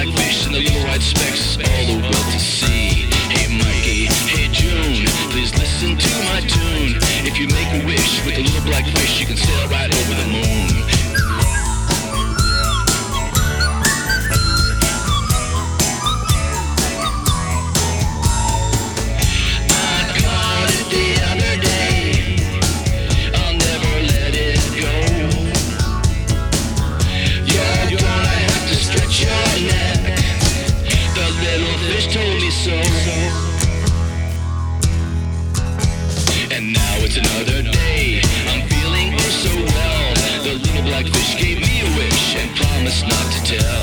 black fish and the little white specks, all the world to see. Hey Mikey, hey June, please listen to my tune. If you make a wish with a little black fish, you can sail right over the moon. And now it's another day, I'm feeling oh so well. The little black fish gave me a wish and promised not to tell.